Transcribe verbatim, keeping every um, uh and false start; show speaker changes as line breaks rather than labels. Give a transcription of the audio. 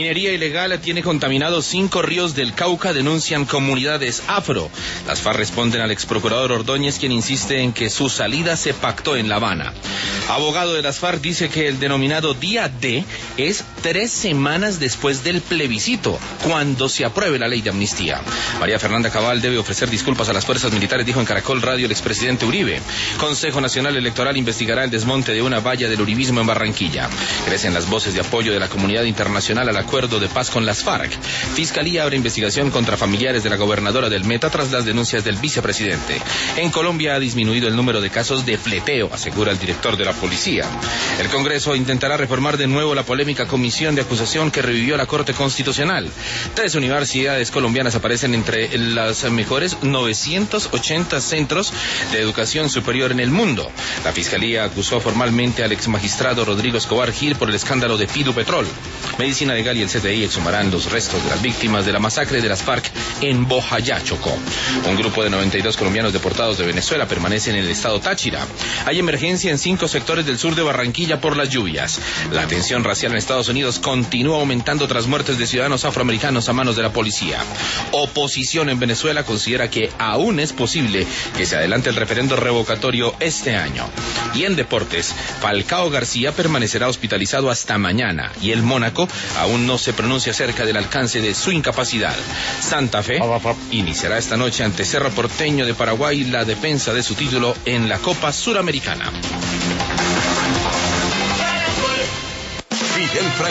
Minería ilegal tiene contaminados cinco ríos del Cauca, denuncian comunidades afro. Las FARC responden al exprocurador Ordóñez, quien insiste en que su salida se pactó en La Habana. Abogado de las FARC dice que el denominado Día D es tres semanas después del plebiscito, cuando se apruebe la ley de amnistía. María Fernanda Cabal debe ofrecer disculpas a las fuerzas militares, dijo en Caracol Radio el expresidente Uribe. Consejo Nacional Electoral investigará el desmonte de una valla del uribismo en Barranquilla. Crecen las voces de apoyo de la comunidad internacional al acuerdo de paz con las FARC. Fiscalía abre investigación contra familiares de la gobernadora del Meta tras las denuncias del vicepresidente. En Colombia ha disminuido el número de casos de fleteo, asegura el director de la policía. El Congreso intentará reformar de nuevo la polémica comisión de acusación que revivió la Corte Constitucional. Tres universidades colombianas aparecen entre las mejores novecientos ochenta centros de educación superior en el mundo. La Fiscalía acusó formalmente al exmagistrado Rodrigo Escobar Gil por el escándalo de Fidupetrol. Medicina Legal y el C T I exhumarán los restos de las víctimas de la masacre de las FARC en Bojayá, Chocó. Un grupo de noventa y dos colombianos deportados de Venezuela permanece en el estado Táchira. Hay emergencia en cinco sectores del sur de Barranquilla por las lluvias. La tensión racial en Estados Unidos continúa aumentando tras muertes de ciudadanos afroamericanos a manos de la policía. Oposición en Venezuela considera que aún es posible que se adelante el referendo revocatorio este año. Y en deportes, Falcao García permanecerá hospitalizado hasta mañana y el Mónaco aún no se pronuncia acerca del alcance de su incapacidad. Santa Fe iniciará esta noche ante Cerro Porteño de Paraguay la defensa de su título en la Copa Suramericana.